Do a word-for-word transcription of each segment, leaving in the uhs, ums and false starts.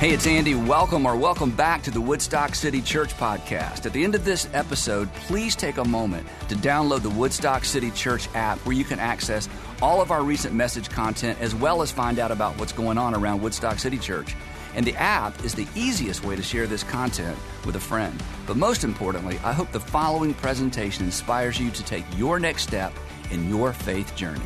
Hey, it's Andy. Welcome or welcome back to the Woodstock City Church podcast. At the end of this episode, please take a moment to download the Woodstock City Church app where you can access all of our recent message content as well as find out about what's going on around Woodstock City Church. And the app is the easiest way to share this content with a friend. But most importantly, I hope the following presentation inspires you to take your next step in your faith journey.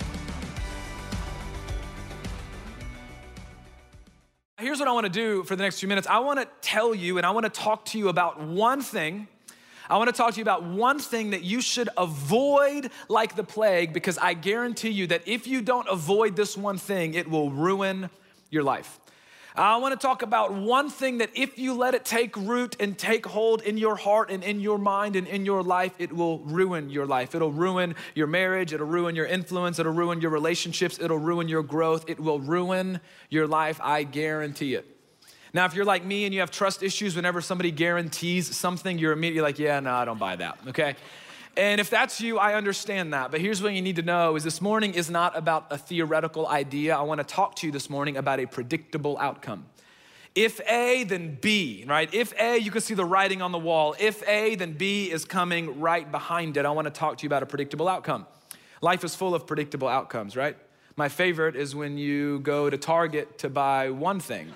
Here's what I want to do for the next few minutes. I want to tell you and I want to talk to you about one thing. I want to talk to you about one thing that you should avoid like the plague, because I guarantee you that if you don't avoid this one thing, it will ruin your life. I want to talk about one thing that if you let it take root and take hold in your heart and in your mind and in your life, it will ruin your life. It'll ruin your marriage. It'll ruin your influence. It'll ruin your relationships. It'll ruin your growth. It will ruin your life. I guarantee it. Now, if you're like me and you have trust issues, whenever somebody guarantees something, you're immediately like, yeah, no, I don't buy that, okay? And if that's you, I understand that. But here's what you need to know is this morning is not about a theoretical idea. I want to talk to you this morning about a predictable outcome. If A, then B, right? If A, you can see the writing on the wall. If A, then B is coming right behind it. I want to talk to you about a predictable outcome. Life is full of predictable outcomes, right? My favorite is when you go to Target to buy one thing.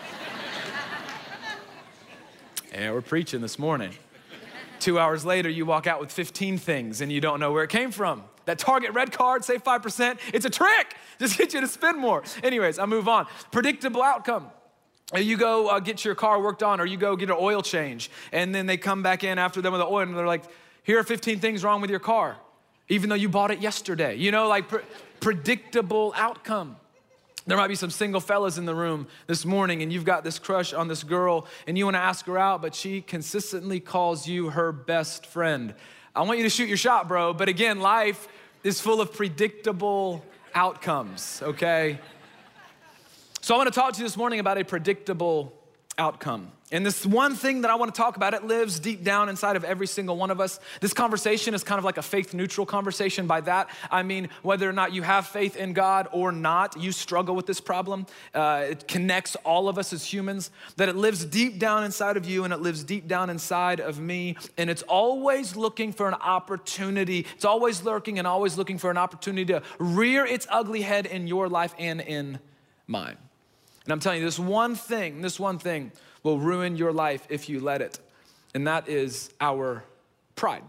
And we're preaching this morning. Two hours later, you walk out with fifteen things and you don't know where it came from. That Target red card, save five percent, it's a trick. Just get you to spend more. Anyways, I move on. Predictable outcome. You go uh, get your car worked on, or you go get an oil change, and then they come back in after them with the oil and they're like, here are fifteen things wrong with your car, even though you bought it yesterday. You know, like pre- predictable outcome. There might be some single fellas in the room this morning and you've got this crush on this girl and you want to ask her out, but she consistently calls you her best friend. I want you to shoot your shot, bro. But again, life is full of predictable outcomes, okay? So I want to talk to you this morning about a predictable outcome. And this one thing that I want to talk about, it lives deep down inside of every single one of us. This conversation is kind of like a faith-neutral conversation. By that, I mean whether or not you have faith in God or not, you struggle with this problem. Uh, it connects all of us as humans, that it lives deep down inside of you and it lives deep down inside of me. And it's always looking for an opportunity. It's always lurking and always looking for an opportunity to rear its ugly head in your life and in mine. And I'm telling you, this one thing, this one thing will ruin your life if you let it. And that is our pride.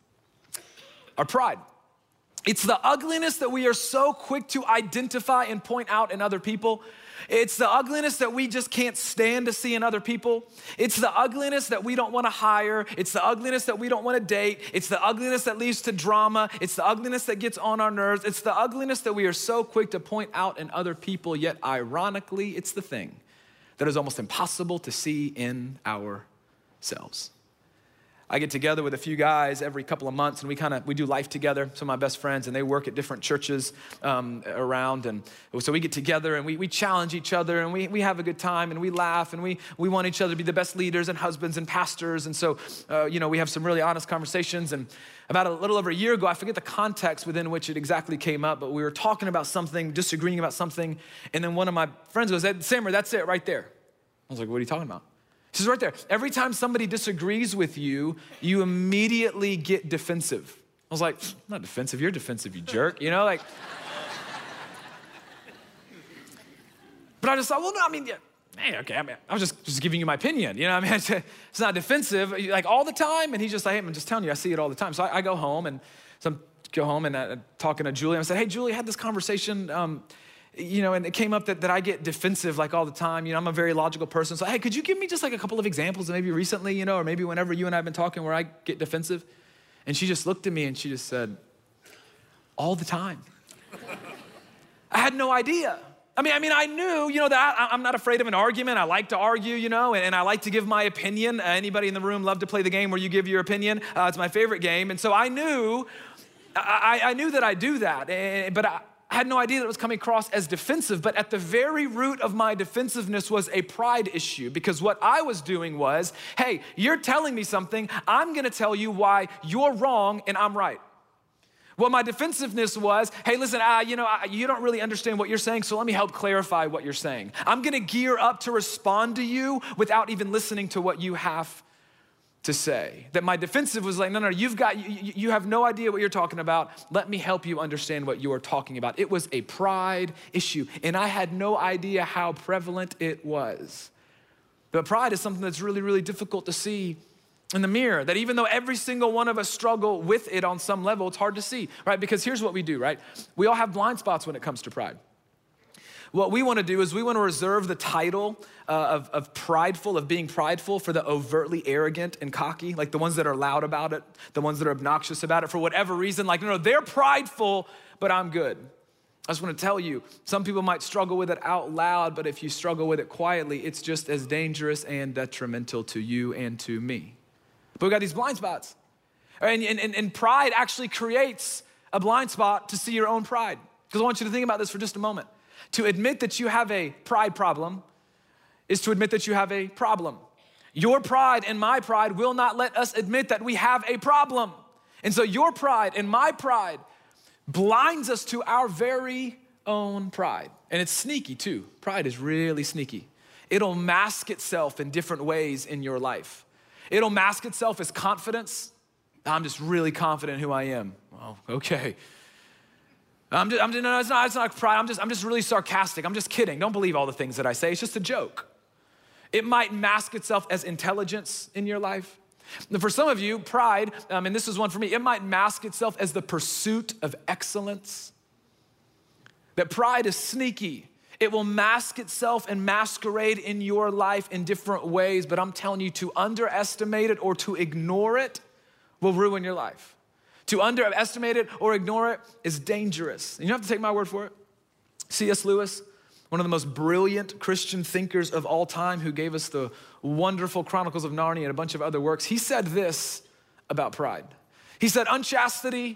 Our pride. It's the ugliness that we are so quick to identify and point out in other people. It's the ugliness that we just can't stand to see in other people. It's the ugliness that we don't want to hire. It's the ugliness that we don't want to date. It's the ugliness that leads to drama. It's the ugliness that gets on our nerves. It's the ugliness that we are so quick to point out in other people, yet ironically, it's the thing that is almost impossible to see in ourselves. I get together with a few guys every couple of months and we kind of, we do life together, some of my best friends, and they work at different churches um, around. And so we get together and we, we challenge each other and we, we have a good time and we laugh and we, we want each other to be the best leaders and husbands and pastors. And so, uh, you know, we have some really honest conversations. And about a little over a year ago, I forget the context within which it exactly came up, but we were talking about something, disagreeing about something. And then one of my friends goes, Sammer, that's it right there. I was like, what are you talking about? He says right there, every time somebody disagrees with you, you immediately get defensive. I was like, I'm not defensive, you're defensive, you jerk, you know, like. But I just thought, well, no, I mean, yeah, hey, okay, I mean, I was just, just giving you my opinion, you know, I mean, it's not defensive, like all the time, and he's just like, hey, I'm just telling you, I see it all the time. So I, I go home, and so I'm go home and I'm talking to Julie, and I said, hey, Julie, I had this conversation, um, you know, and it came up that, that I get defensive like all the time. You know, I'm a very logical person. So, hey, could you give me just like a couple of examples maybe recently, you know, or maybe whenever you and I have been talking where I get defensive? And she just looked at me and she just said, all the time. I had no idea. I mean, I mean, I knew, you know, that I, I'm not afraid of an argument. I like to argue, you know, and, and I like to give my opinion. Uh, anybody in the room love to play the game where you give your opinion? Uh, it's my favorite game. And so I knew, I, I knew that I do that, and, but I, I had no idea that it was coming across as defensive, but at the very root of my defensiveness was a pride issue, because what I was doing was, hey, you're telling me something, I'm gonna tell you why you're wrong and I'm right. What my defensiveness was, hey, listen, uh, you know, I, you don't really understand what you're saying, so let me help clarify what you're saying. I'm gonna gear up to respond to you without even listening to what you have to say. That my defensive was like, no, no, you've got, you, you have no idea what you're talking about. Let me help you understand what you are talking about. It was a pride issue, and I had no idea how prevalent it was. But pride is something that's really, really difficult to see in the mirror, that even though every single one of us struggle with it on some level, it's hard to see, right? Because here's what we do, right? We all have blind spots when it comes to pride. What we want to do is we want to reserve the title uh, of, of prideful, of being prideful, for the overtly arrogant and cocky, like the ones that are loud about it, the ones that are obnoxious about it for whatever reason. Like, no, no, they're prideful, but I'm good. I just want to tell you, some people might struggle with it out loud, but if you struggle with it quietly, it's just as dangerous and detrimental to you and to me. But we got these blind spots. And, and, and pride actually creates a blind spot to see your own pride. Because I want you to think about this for just a moment. To admit that you have a pride problem is to admit that you have a problem. Your pride and my pride will not let us admit that we have a problem. And so your pride and my pride blinds us to our very own pride. And it's sneaky too. Pride is really sneaky. It'll mask itself in different ways in your life. It'll mask itself as confidence. I'm just really confident in who I am. Well, okay. I'm just, I'm just, no, it's not, it's not pride. I'm just, I'm just really sarcastic. I'm just kidding. Don't believe all the things that I say. It's just a joke. It might mask itself as intelligence in your life. For some of you, pride, um, and this is one for me, it might mask itself as the pursuit of excellence. That pride is sneaky. It will mask itself and masquerade in your life in different ways, but I'm telling you, to underestimate it or to ignore it will ruin your life. To underestimate it or ignore it is dangerous. And you don't have to take my word for it. C S Lewis, one of the most brilliant Christian thinkers of all time, who gave us the wonderful Chronicles of Narnia and a bunch of other works, he said this about pride. He said, unchastity,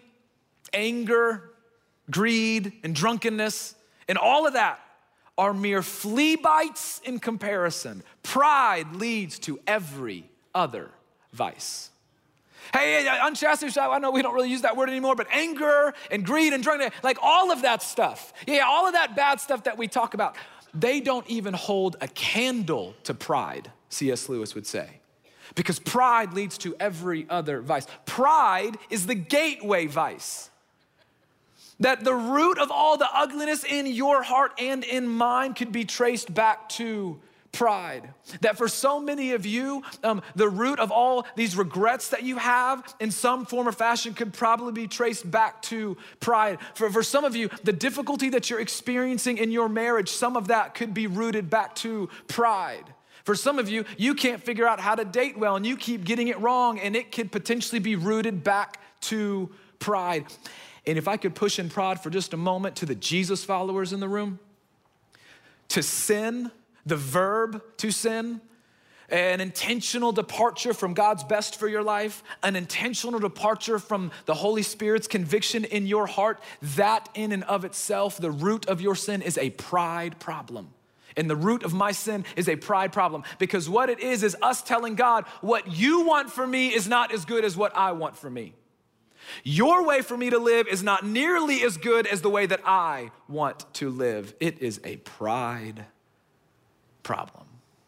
anger, greed, and drunkenness, and all of that are mere flea bites in comparison. Pride leads to every other vice. Hey, unchastity, I know we don't really use that word anymore, but anger and greed and drunkenness, like all of that stuff. Yeah, all of that bad stuff that we talk about, they don't even hold a candle to pride, C S Lewis would say. Because pride leads to every other vice. Pride is the gateway vice. That the root of all the ugliness in your heart and in mine could be traced back to pride. That for so many of you, um, the root of all these regrets that you have in some form or fashion could probably be traced back to pride. For, for some of you, the difficulty that you're experiencing in your marriage, some of that could be rooted back to pride. For some of you, you can't figure out how to date well and you keep getting it wrong, and it could potentially be rooted back to pride. And if I could push in pride for just a moment to the Jesus followers in the room, to sin, the verb to sin, an intentional departure from God's best for your life, an intentional departure from the Holy Spirit's conviction in your heart, that in and of itself, the root of your sin is a pride problem. And the root of my sin is a pride problem, because what it is is us telling God, what you want for me is not as good as what I want for me. Your way for me to live is not nearly as good as the way that I want to live. It is a pride problem.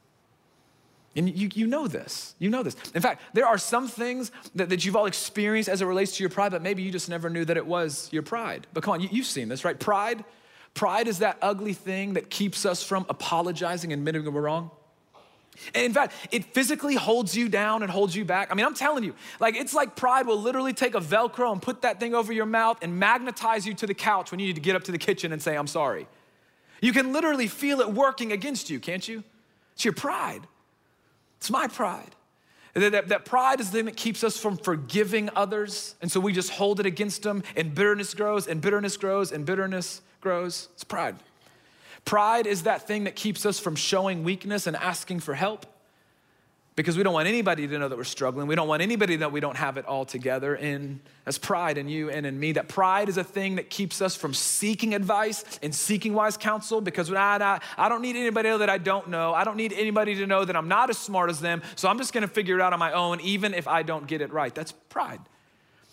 And you, you know this, you know this. In fact, there are some things that, that you've all experienced as it relates to your pride, but maybe you just never knew that it was your pride. But come on, you, you've seen this, right? Pride, pride is that ugly thing that keeps us from apologizing and admitting we're wrong. And in fact, it physically holds you down and holds you back. I mean, I'm telling you, like, it's like pride will literally take a Velcro and put that thing over your mouth and magnetize you to the couch when you need to get up to the kitchen and say, I'm sorry. You can literally feel it working against you, can't you? It's your pride. It's my pride. That, that, that pride is the thing that keeps us from forgiving others. And so we just hold it against them, and bitterness grows and bitterness grows and bitterness grows. It's pride. Pride is that thing that keeps us from showing weakness and asking for help, because we don't want anybody to know that we're struggling. We don't want anybody to know we don't have it all together. And that's pride in you and in me. That pride is a thing that keeps us from seeking advice and seeking wise counsel, because I, I, I don't need anybody to know that I don't know. I don't need anybody to know that I'm not as smart as them. So I'm just gonna figure it out on my own, even if I don't get it right. That's pride.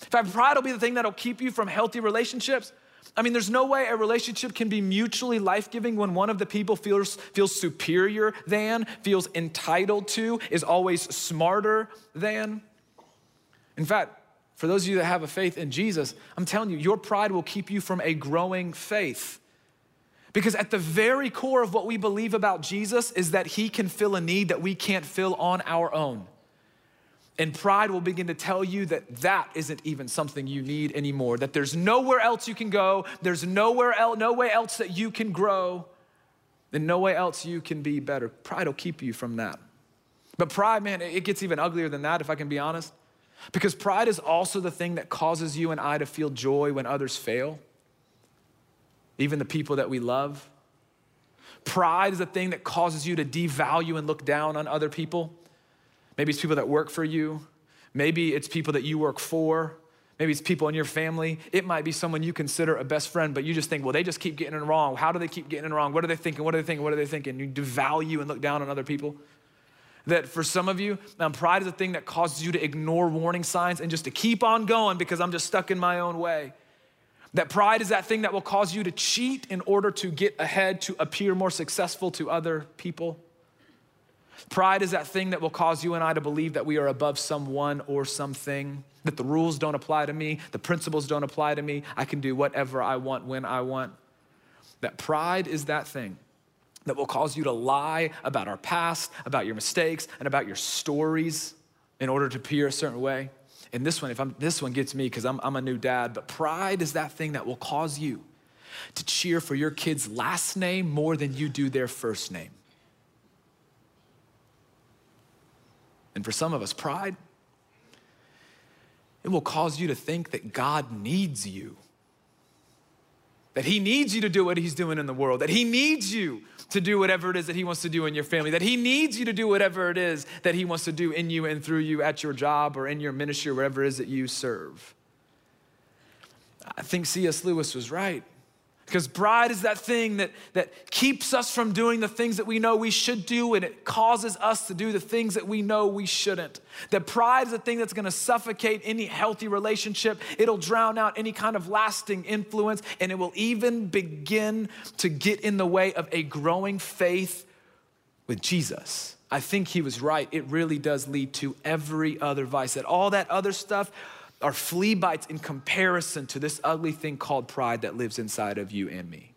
In fact, pride will be the thing that'll keep you from healthy relationships. I mean, there's no way a relationship can be mutually life-giving when one of the people feels, feels superior than, feels entitled to, is always smarter than. In fact, for those of you that have a faith in Jesus, I'm telling you, your pride will keep you from a growing faith. Because at the very core of what we believe about Jesus is that he can fill a need that we can't fill on our own. And pride will begin to tell you that that isn't even something you need anymore, that there's nowhere else you can go, there's nowhere else, no way else that you can grow, and no way else you can be better. Pride will keep you from that. But pride, man, it gets even uglier than that, if I can be honest. Because pride is also the thing that causes you and I to feel joy when others fail, even the people that we love. Pride is the thing that causes you to devalue and look down on other people. Maybe it's people that work for you. Maybe it's people that you work for. Maybe it's people in your family. It might be someone you consider a best friend, but you just think, well, they just keep getting it wrong. How do they keep getting it wrong? What are they thinking? What are they thinking? What are they thinking? You devalue and look down on other people. That for some of you, um, pride is a thing that causes you to ignore warning signs and just to keep on going because I'm just stuck in my own way. That pride is that thing that will cause you to cheat in order to get ahead, to appear more successful to other people. Pride is that thing that will cause you and I to believe that we are above someone or something, that the rules don't apply to me, the principles don't apply to me, I can do whatever I want when I want. That pride is that thing that will cause you to lie about our past, about your mistakes, and about your stories in order to appear a certain way. And this one, if I'm, this one gets me because I'm, I'm a new dad, but pride is that thing that will cause you to cheer for your kid's last name more than you do their first name. And for some of us, pride, it will cause you to think that God needs you. That he needs you to do what he's doing in the world. That he needs you to do whatever it is that he wants to do in your family. That he needs you to do whatever it is that he wants to do in you and through you at your job or in your ministry or wherever it is that you serve. I think C S Lewis was right. Because pride is that thing that, that keeps us from doing the things that we know we should do, and it causes us to do the things that we know we shouldn't. That pride is the thing that's gonna suffocate any healthy relationship. It'll drown out any kind of lasting influence, and it will even begin to get in the way of a growing faith with Jesus. I think he was right. It really does lead to every other vice. That all that other stuff are flea bites in comparison to this ugly thing called pride that lives inside of you and me.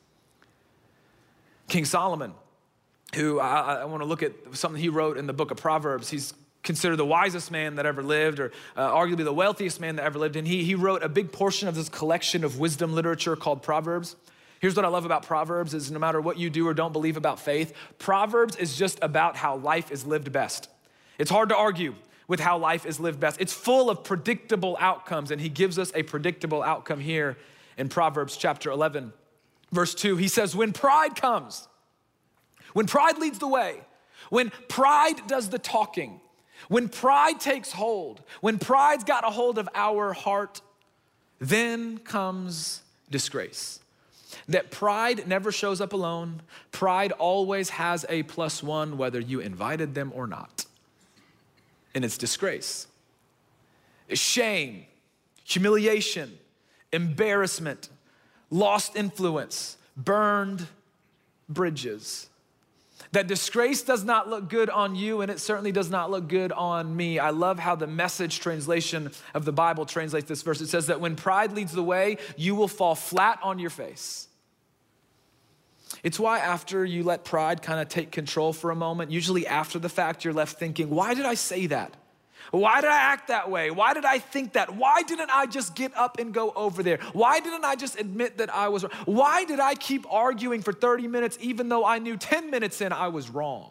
King Solomon, who I, I want to look at something he wrote in the book of Proverbs. He's considered the wisest man that ever lived, or uh, arguably the wealthiest man that ever lived. And he, he wrote a big portion of this collection of wisdom literature called Proverbs. Here's what I love about Proverbs is no matter what you do or don't believe about faith, Proverbs is just about how life is lived best. It's hard to argue with how life is lived best. It's full of predictable outcomes, and he gives us a predictable outcome here in Proverbs chapter eleven, verse two. He says, when pride comes, when pride leads the way, when pride does the talking, when pride takes hold, when pride's got a hold of our heart, then comes disgrace. That pride never shows up alone. Pride always has a plus one, whether you invited them or not. And it's disgrace, it's shame, humiliation, embarrassment, lost influence, burned bridges. That disgrace does not look good on you, and it certainly does not look good on me. I love how the Message translation of the Bible translates this verse. It says that when pride leads the way, you will fall flat on your face. It's why after you let pride kind of take control for a moment, usually after the fact, you're left thinking, why did I say that? Why did I act that way? Why did I think that? Why didn't I just get up and go over there? Why didn't I just admit that I was wrong? Why did I keep arguing for thirty minutes even though I knew ten minutes in I was wrong?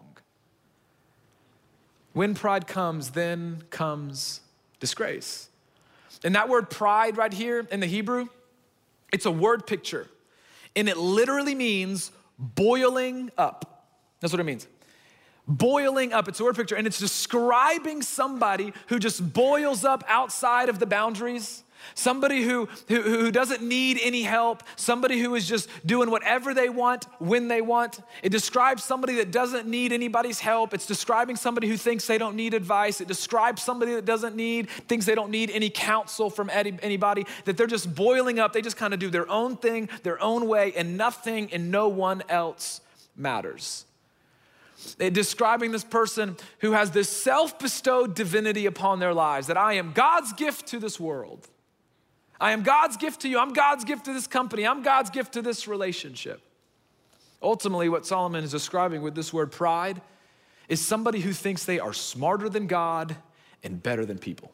When pride comes, then comes disgrace. And that word pride right here in the Hebrew, it's a word picture. And it literally means boiling up. That's what it means. Boiling up, it's a word picture, and it's describing somebody who just boils up outside of the boundaries, somebody who, who, who doesn't need any help, somebody who is just doing whatever they want when they want. It describes somebody that doesn't need anybody's help. It's describing somebody who thinks they don't need advice. It describes somebody that doesn't need, thinks they don't need any counsel from any, anybody, that they're just boiling up. They just kind of do their own thing, their own way, and nothing and no one else matters. It describing this person who has this self-bestowed divinity upon their lives, that I am God's gift to this world. I am God's gift to you. I'm God's gift to this company. I'm God's gift to this relationship. Ultimately, what Solomon is describing with this word pride is somebody who thinks they are smarter than God and better than people.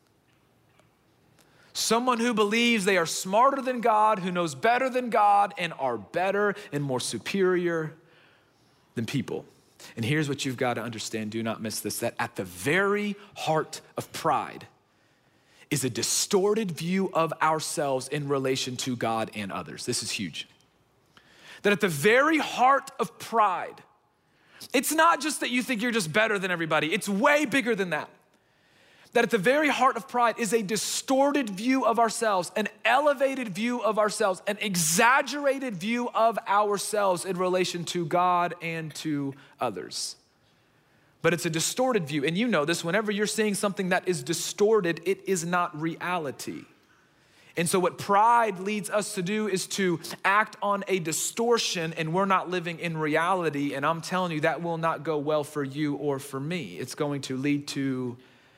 Someone who believes they are smarter than God, who knows better than God, and are better and more superior than people. And here's what you've got to understand, do not miss this, that at the very heart of pride is a distorted view of ourselves in relation to God and others. This is huge. That at the very heart of pride, it's not just that you think you're just better than everybody, it's way bigger than that. That at the very heart of pride is a distorted view of ourselves, an elevated view of ourselves, an exaggerated view of ourselves in relation to God and to others. But it's a distorted view, and you know this, whenever you're seeing something that is distorted, it is not reality. And so what pride leads us to do is to act on a distortion, and we're not living in reality, and I'm telling you that will not go well for you or for me. It's going to lead to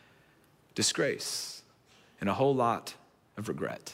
disgrace and a whole lot of regret.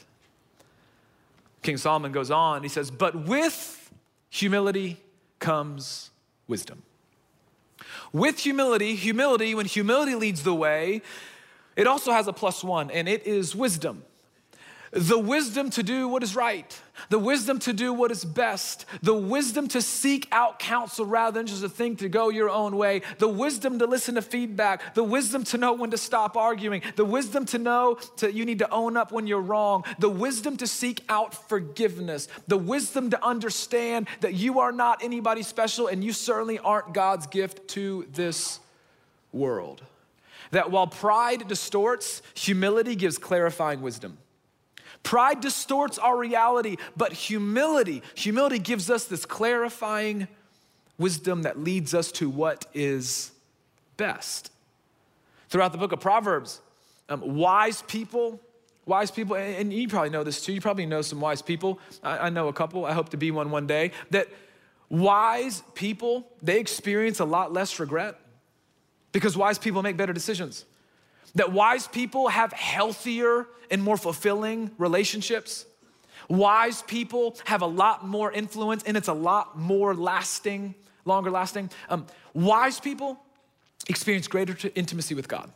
King Solomon goes on, he says, but with humility comes wisdom. With humility, humility, when humility leads the way, it also has a plus one, and it is wisdom. The wisdom to do what is right, the wisdom to do what is best, the wisdom to seek out counsel rather than just a thing to go your own way, the wisdom to listen to feedback, the wisdom to know when to stop arguing, the wisdom to know to, you need to own up when you're wrong, the wisdom to seek out forgiveness, the wisdom to understand that you are not anybody special and you certainly aren't God's gift to this world. That while pride distorts, humility gives clarifying wisdom. Pride distorts our reality, but humility, humility gives us this clarifying wisdom that leads us to what is best. Throughout the book of Proverbs, um, wise people, wise people, and, and you probably know this too, you probably know some wise people. I, I know a couple, I hope to be one one day, that wise people, they experience a lot less regret because wise people make better decisions. That wise people have healthier and more fulfilling relationships. Wise people have a lot more influence and it's a lot more lasting, longer lasting. Um, wise people experience greater t- intimacy with God.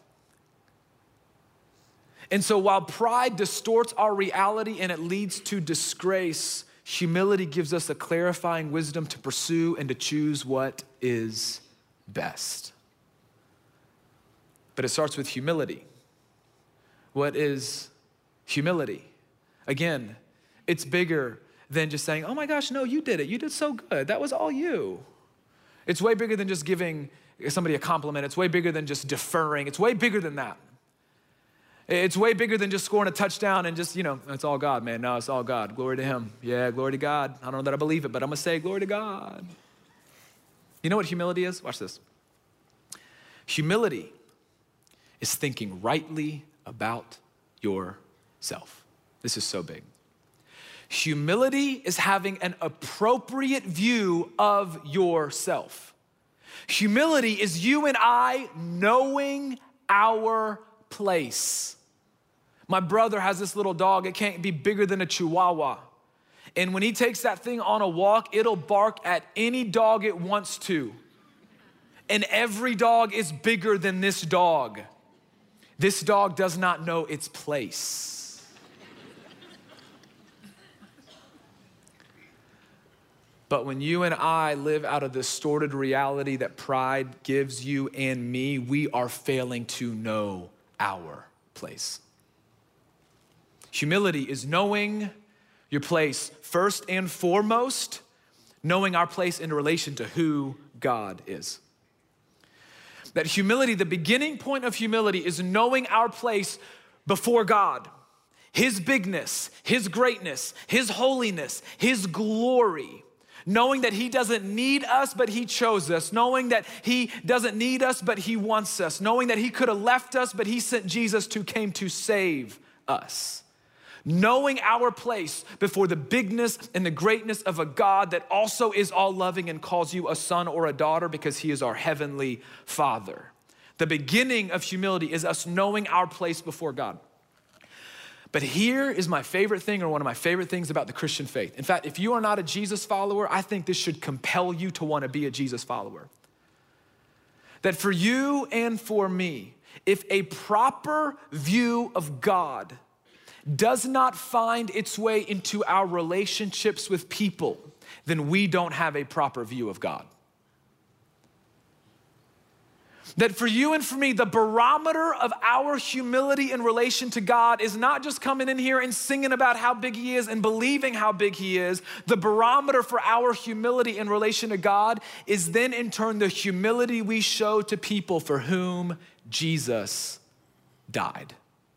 And so while pride distorts our reality and it leads to disgrace, humility gives us a clarifying wisdom to pursue and to choose what is best. But it starts with humility. What is humility? Again, it's bigger than just saying, oh my gosh, no, you did it. You did so good. That was all you. It's way bigger than just giving somebody a compliment. It's way bigger than just deferring. It's way bigger than that. It's way bigger than just scoring a touchdown and just, you know, it's all God, man. No, it's all God. Glory to him. Yeah, glory to God. I don't know that I believe it, but I'm going to say glory to God. You know what humility is? Watch this. Humility is thinking rightly about yourself. This is so big. Humility is having an appropriate view of yourself. Humility is you and I knowing our place. My brother has this little dog. It can't be bigger than a Chihuahua. And when he takes that thing on a walk, it'll bark at any dog it wants to. And every dog is bigger than this dog. This dog does not know its place. But when you and I live out of the distorted reality that pride gives you and me, we are failing to know our place. Humility is knowing your place first and foremost, knowing our place in relation to who God is. That humility, the beginning point of humility is knowing our place before God. his bigness, his greatness, his holiness, his glory, knowing that he doesn't need us, but he chose us, knowing that he doesn't need us, but he wants us, knowing that he could have left us, but he sent Jesus who came to save us. Knowing our place before the bigness and the greatness of a God that also is all loving and calls you a son or a daughter because he is our heavenly Father. The beginning of humility is us knowing our place before God. But here is my favorite thing, or one of my favorite things about the Christian faith. In fact, if you are not a Jesus follower, I think this should compel you to want to be a Jesus follower. That for you and for me, if a proper view of God does not find its way into our relationships with people, then we don't have a proper view of God. That for you and for me, the barometer of our humility in relation to God is not just coming in here and singing about how big he is and believing how big he is. The barometer for our humility in relation to God is then in turn the humility we show to people for whom Jesus died.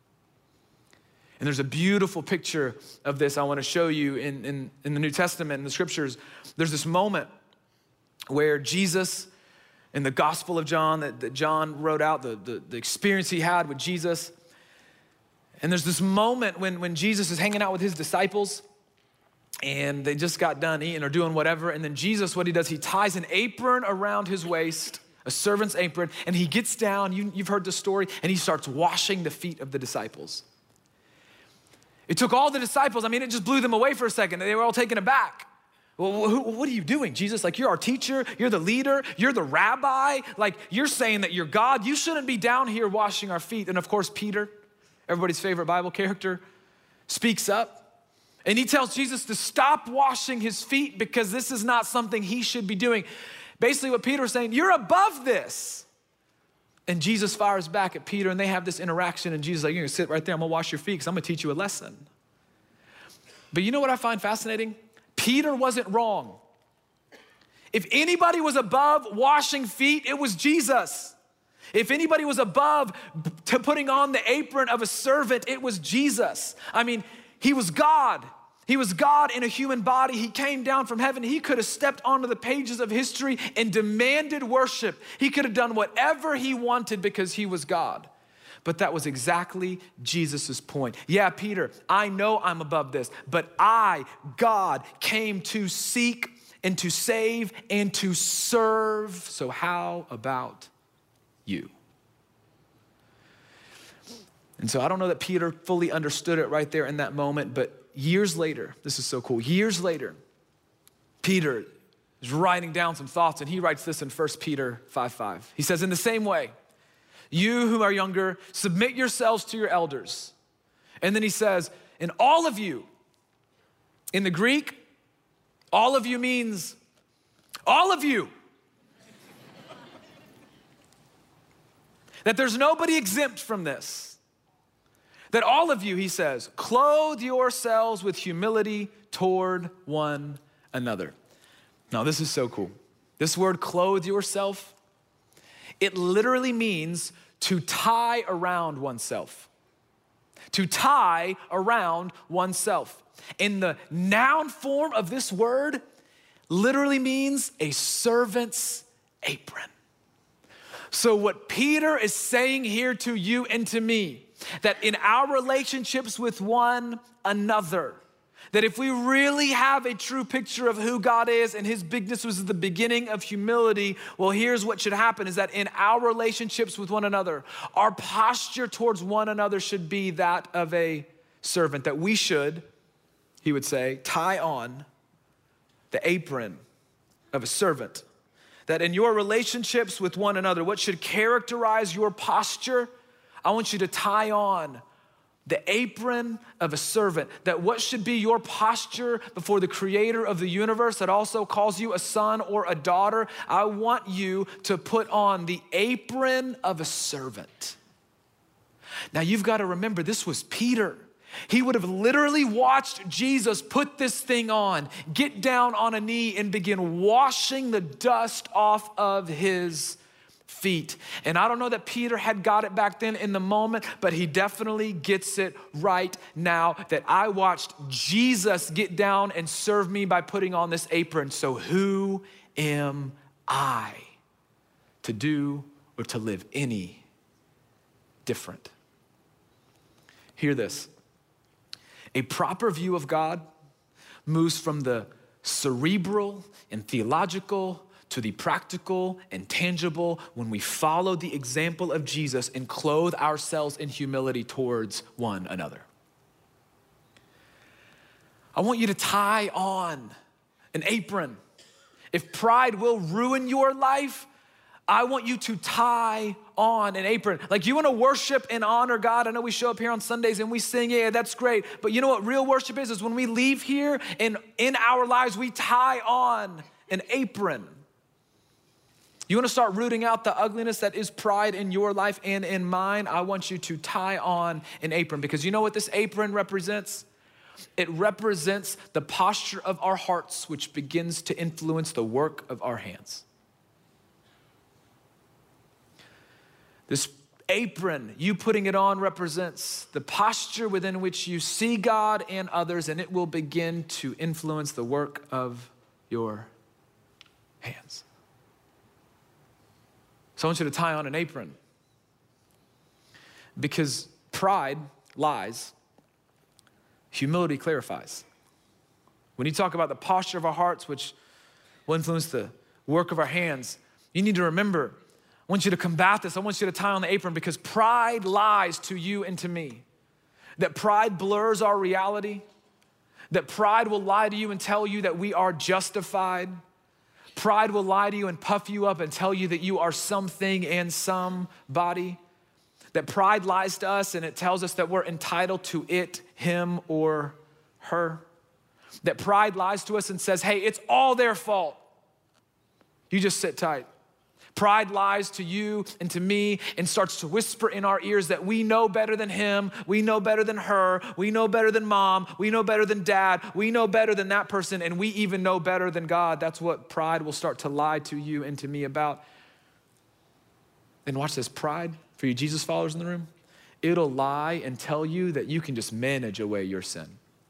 And there's a beautiful picture of this I want to show you in, in, in the New Testament, in the scriptures. There's this moment where Jesus, in the Gospel of John that, that John wrote out, the, the, the experience he had with Jesus. And there's this moment when, when Jesus is hanging out with his disciples and they just got done eating or doing whatever. And then Jesus, what he does, he ties an apron around his waist, a servant's apron, and he gets down, you, you've heard the story, and he starts washing the feet of the disciples. It took all the disciples, I mean, it just blew them away for a second. They were all taken aback. Well, who, what are you doing, Jesus? Like, you're our teacher, you're the leader, you're the rabbi. Like, you're saying that you're God. You shouldn't be down here washing our feet. And of course, Peter, everybody's favorite Bible character, speaks up. And he tells Jesus to stop washing his feet because this is not something he should be doing. Basically what Peter was saying, you're above this. And Jesus fires back at Peter and they have this interaction and Jesus is like, you're gonna sit right there, I'm gonna wash your feet because I'm gonna teach you a lesson. But you know what I find fascinating? Peter wasn't wrong. If anybody was above washing feet, it was Jesus. If anybody was above to putting on the apron of a servant, it was Jesus. I mean, he was God. He was God in a human body. He came down from heaven. He could have stepped onto the pages of history and demanded worship. He could have done whatever he wanted because he was God. But that was exactly Jesus's point. Yeah, Peter, I know I'm above this, but I, God, came to seek and to save and to serve. So how about you? And so I don't know that Peter fully understood it right there in that moment, but years later, this is so cool, years later, Peter is writing down some thoughts and he writes this in First Peter five five. He says, in the same way, you who are younger, submit yourselves to your elders. And then he says, and all of you, in the Greek, all of you means all of you. That there's nobody exempt from this. That all of you, he says, clothe yourselves with humility toward one another. Now, this is so cool. This word, clothe yourself, it literally means to tie around oneself. To tie around oneself. In the noun form of this word, literally means a servant's apron. So what Peter is saying here to you and to me, that in our relationships with one another, that if we really have a true picture of who God is and his bigness was the beginning of humility, well, here's what should happen is that in our relationships with one another, our posture towards one another should be that of a servant, that we should, he would say, tie on the apron of a servant. That in your relationships with one another, what should characterize your posture, I want you to tie on the apron of a servant. That what should be your posture before the creator of the universe that also calls you a son or a daughter, I want you to put on the apron of a servant. Now you've got to remember, this was Peter. He would have literally watched Jesus put this thing on, get down on a knee and begin washing the dust off of his feet. And I don't know that Peter had got it back then in the moment, but he definitely gets it right now that I watched Jesus get down and serve me by putting on this apron. So who am I to do or to live any different? Hear this. A proper view of God moves from the cerebral and theological to the practical and tangible when we follow the example of Jesus and clothe ourselves in humility towards one another. I want you to tie on an apron. If pride will ruin your life, I want you to tie on an apron. Like, you want to worship and honor God. I know we show up here on Sundays and we sing, yeah, that's great. But you know what real worship is? Is when we leave here and in our lives, we tie on an apron. You want to start rooting out the ugliness that is pride in your life and in mine? I want you to tie on an apron, because you know what this apron represents? It represents the posture of our hearts, which begins to influence the work of our hands. This apron, you putting it on, represents the posture within which you see God and others, and it will begin to influence the work of your hands. So I want you to tie on an apron, because pride lies, humility clarifies. When you talk about the posture of our hearts, which will influence the work of our hands, you need to remember, I want you to combat this. I want you to tie on the apron, because pride lies to you and to me. That pride blurs our reality. That pride will lie to you and tell you that we are justified. Pride will lie to you and puff you up and tell you that you are something and somebody. That pride lies to us and it tells us that we're entitled to it, him, or her. That pride lies to us and says, hey, it's all their fault. You just sit tight. Pride lies to you and to me and starts to whisper in our ears that we know better than him, we know better than her, we know better than mom, we know better than dad, we know better than that person, and we even know better than God. That's what pride will start to lie to you and to me about. And watch this, pride, for you Jesus followers in the room, it'll lie and tell you that you can just manage away your sin.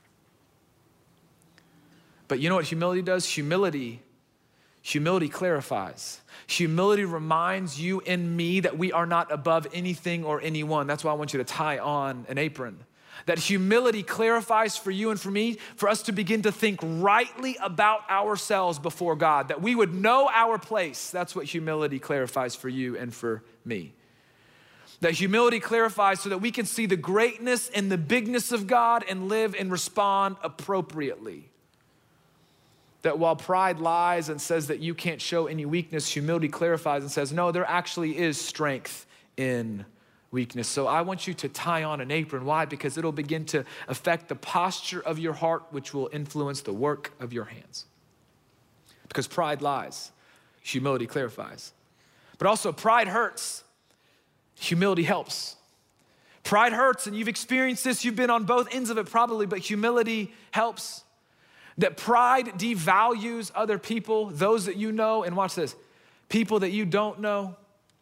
But you know what humility does? Humility Humility clarifies. Humility reminds you and me that we are not above anything or anyone. That's why I want you to tie on an apron. That humility clarifies for you and for me, for us to begin to think rightly about ourselves before God, that we would know our place. That's what humility clarifies for you and for me. That humility clarifies so that we can see the greatness and the bigness of God and live and respond appropriately. That while pride lies and says that you can't show any weakness, humility clarifies and says, no, there actually is strength in weakness. So I want you to tie on an apron. Why? Because it'll begin to affect the posture of your heart, which will influence the work of your hands. Because pride lies, humility clarifies. But also pride hurts, humility helps. Pride hurts, and you've experienced this, you've been on both ends of it probably, but humility helps. That pride devalues other people, those that you know, and watch this, people that you don't know.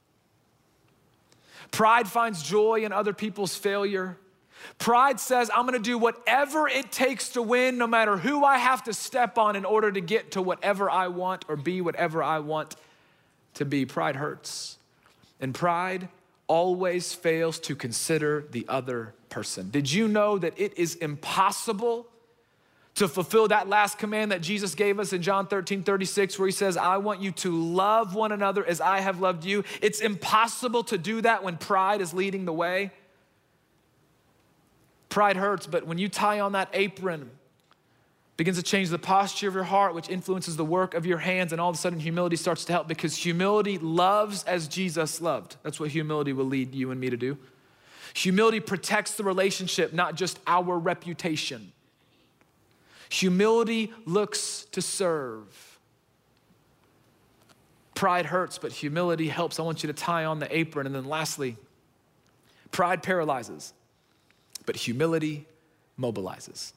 Pride finds joy in other people's failure. Pride says, I'm gonna do whatever it takes to win, no matter who I have to step on in order to get to whatever I want or be whatever I want to be. Pride hurts. And pride always fails to consider the other person. Did you know that it is impossible to fulfill that last command that Jesus gave us in John thirteen thirty-six, where he says, I want you to love one another as I have loved you. It's impossible to do that when pride is leading the way. Pride hurts, but when you tie on that apron, it begins to change the posture of your heart, which influences the work of your hands, and all of a sudden humility starts to help, because humility loves as Jesus loved. That's what humility will lead you and me to do. Humility protects the relationship, not just our reputation. Humility looks to serve. Pride hurts, but humility helps. I want you to tie on the apron. And then lastly, pride paralyzes, but humility mobilizes.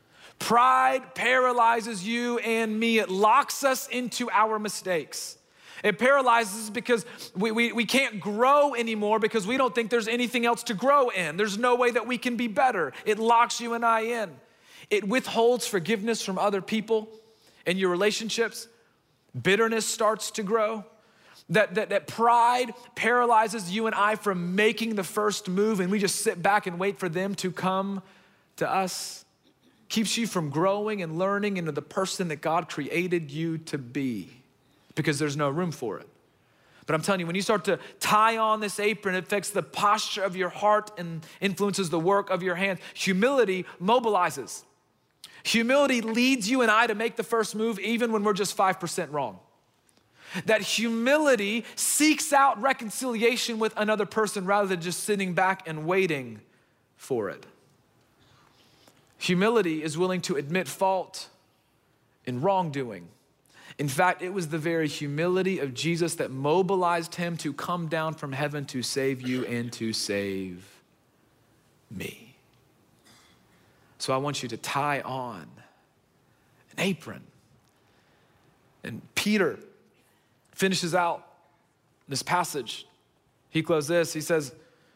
Pride paralyzes you and me. It locks us into our mistakes. It paralyzes us because we, we, we can't grow anymore because we don't think there's anything else to grow in. There's no way that we can be better. It locks you and I in. It withholds forgiveness from other people in your relationships. Bitterness starts to grow. That, that, that pride paralyzes you and I from making the first move, and we just sit back and wait for them to come to us. Keeps you from growing and learning into the person that God created you to be, because there's no room for it. But I'm telling you, when you start to tie on this apron, it affects the posture of your heart and influences the work of your hands. Humility mobilizes. Humility leads you and I to make the first move even when we're just five percent wrong. That humility seeks out reconciliation with another person rather than just sitting back and waiting for it. Humility is willing to admit fault in wrongdoing. In fact, it was the very humility of Jesus that mobilized him to come down from heaven to save you and to save me. So I want you to tie on an apron. And Peter finishes out this passage. He closed this, he says,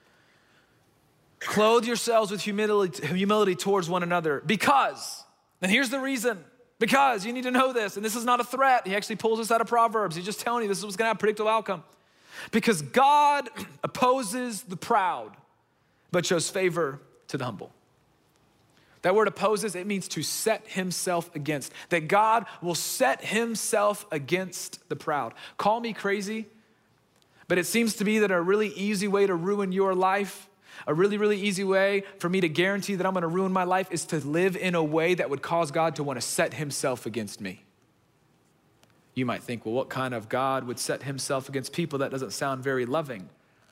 clothe yourselves with humility, humility towards one another because, and here's the reason, because you need to know this, and this is not a threat. He actually pulls this out of Proverbs. He's just telling you this is what's gonna have a predictable outcome. Because God opposes the proud, but shows favor to the humble. That word opposes, it means to set himself against. That God will set himself against the proud. Call me crazy, but it seems to be that a really easy way to ruin your life, a really, really easy way for me to guarantee that I'm gonna ruin my life is to live in a way that would cause God to wanna set himself against me. You might think, well, what kind of God would set himself against people? That doesn't sound very loving.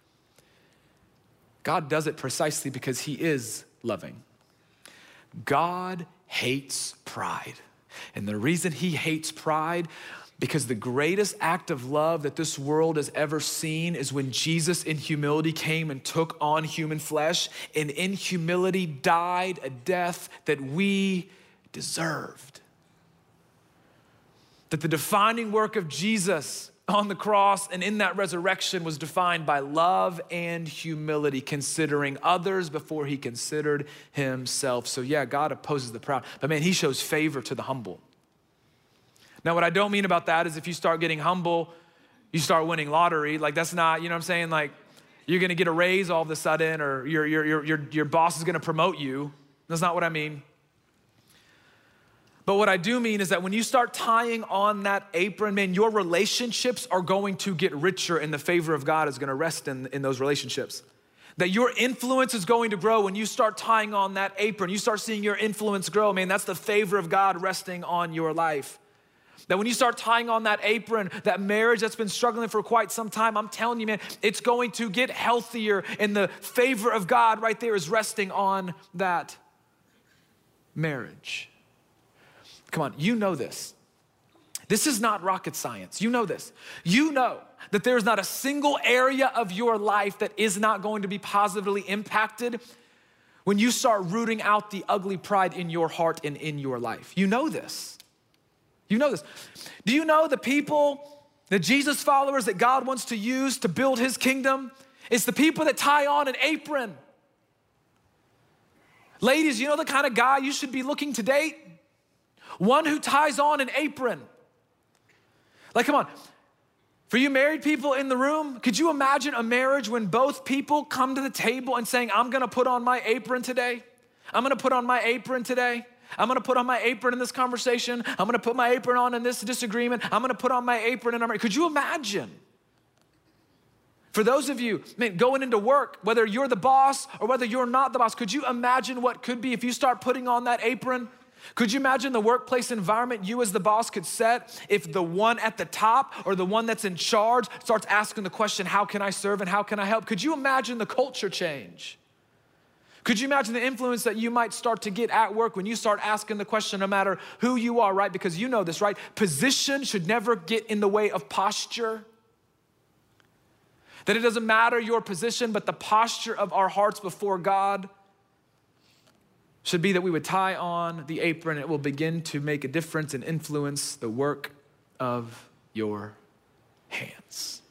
God does it precisely because he is loving. God hates pride. And the reason he hates pride, because the greatest act of love that this world has ever seen is when Jesus in humility came and took on human flesh and in humility died a death that we deserved. That the defining work of Jesus on the cross and in that resurrection was defined by love and humility, considering others before he considered himself. So yeah, God opposes the proud, but man, he shows favor to the humble. Now, what I don't mean about that is if you start getting humble, you start winning lottery. Like that's not, you know what I'm saying? Like you're gonna get a raise all of a sudden, or your, your, your, your, your boss is gonna promote you. That's not what I mean. But what I do mean is that when you start tying on that apron, man, your relationships are going to get richer and the favor of God is gonna rest in, in those relationships. That your influence is going to grow when you start tying on that apron. You start seeing your influence grow, man, that's the favor of God resting on your life. That when you start tying on that apron, that marriage that's been struggling for quite some time, I'm telling you, man, it's going to get healthier and the favor of God right there is resting on that marriage. Come on, you know this. This is not rocket science. You know this. You know that there's not a single area of your life that is not going to be positively impacted when you start rooting out the ugly pride in your heart and in your life. You know this. You know this. Do you know the people, the Jesus followers that God wants to use to build his kingdom? It's the people that tie on an apron. Ladies, you know the kind of guy you should be looking to date? One who ties on an apron. Like, come on. For you married people in the room, could you imagine a marriage when both people come to the table and saying, I'm gonna put on my apron today. I'm gonna put on my apron today. I'm gonna put on my apron in this conversation. I'm gonna put my apron on in this disagreement. I'm gonna put on my apron in our marriage. Could you imagine? For those of you, man, going into work, whether you're the boss or whether you're not the boss, could you imagine what could be if you start putting on that apron? Could you imagine the workplace environment you as the boss could set if the one at the top or the one that's in charge starts asking the question, how can I serve and how can I help? Could you imagine the culture change? Could you imagine the influence that you might start to get at work when you start asking the question no matter who you are, right? Because you know this, right? Position should never get in the way of posture. That it doesn't matter your position, but the posture of our hearts before God should be that we would tie on the apron. It will begin to make a difference and influence the work of your hands.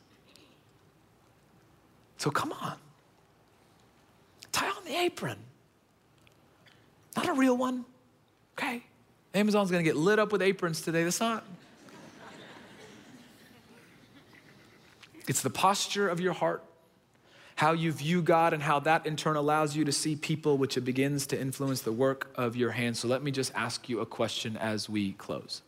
So come on. Tie on the apron. Not a real one, okay? Amazon's gonna get lit up with aprons today. That's not. It's the posture of your heart, how you view God, and how that in turn allows you to see people, which it begins to influence the work of your hands. So let me just ask you a question as we close.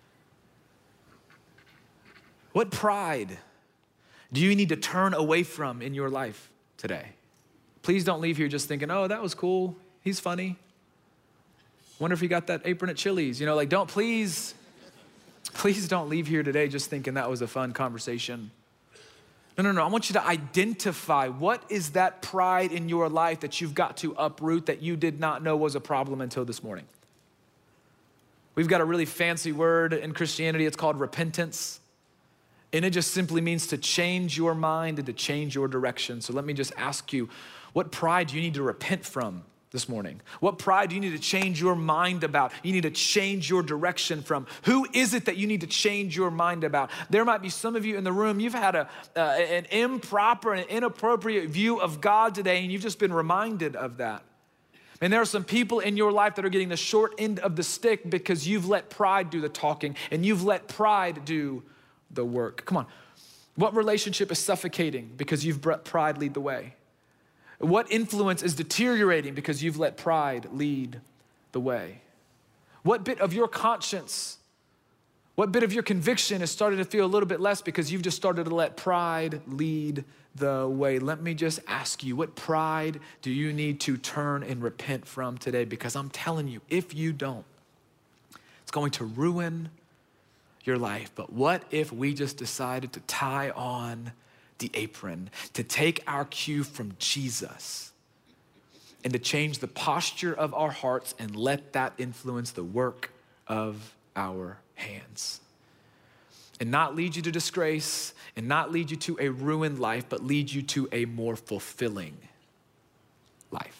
What pride do you need to turn away from in your life today? Please don't leave here just thinking, oh, that was cool. He's funny. Wonder if he got that apron at Chili's. You know, like don't, please, please don't leave here today just thinking that was a fun conversation. No, no, no, I want you to identify what is that pride in your life that you've got to uproot that you did not know was a problem until this morning. We've got a really fancy word in Christianity. It's called repentance. And it just simply means to change your mind and to change your direction. So let me just ask you, what pride do you need to repent from this morning? What pride do you need to change your mind about? You need to change your direction from. Who is it that you need to change your mind about? There might be some of you in the room, you've had a, uh, an improper and inappropriate view of God today, and you've just been reminded of that. And there are some people in your life that are getting the short end of the stick because you've let pride do the talking and you've let pride do the work. Come on. What relationship is suffocating because you've let pride lead the way? What influence is deteriorating because you've let pride lead the way? What bit of your conscience, what bit of your conviction has started to feel a little bit less because you've just started to let pride lead the way? Let me just ask you, what pride do you need to turn and repent from today? Because I'm telling you, if you don't, it's going to ruin your life. But what if we just decided to tie on the apron, to take our cue from Jesus and to change the posture of our hearts and let that influence the work of our hands? And not lead you to disgrace and not lead you to a ruined life, but lead you to a more fulfilling life.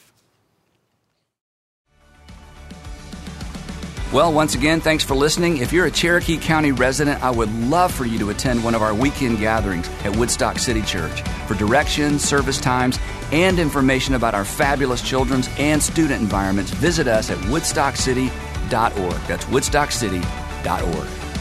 Well, once again, thanks for listening. If you're a Cherokee County resident, I would love for you to attend one of our weekend gatherings at Woodstock City Church. For directions, service times, and information about our fabulous children's and student environments, visit us at woodstock city dot org. That's woodstock city dot org.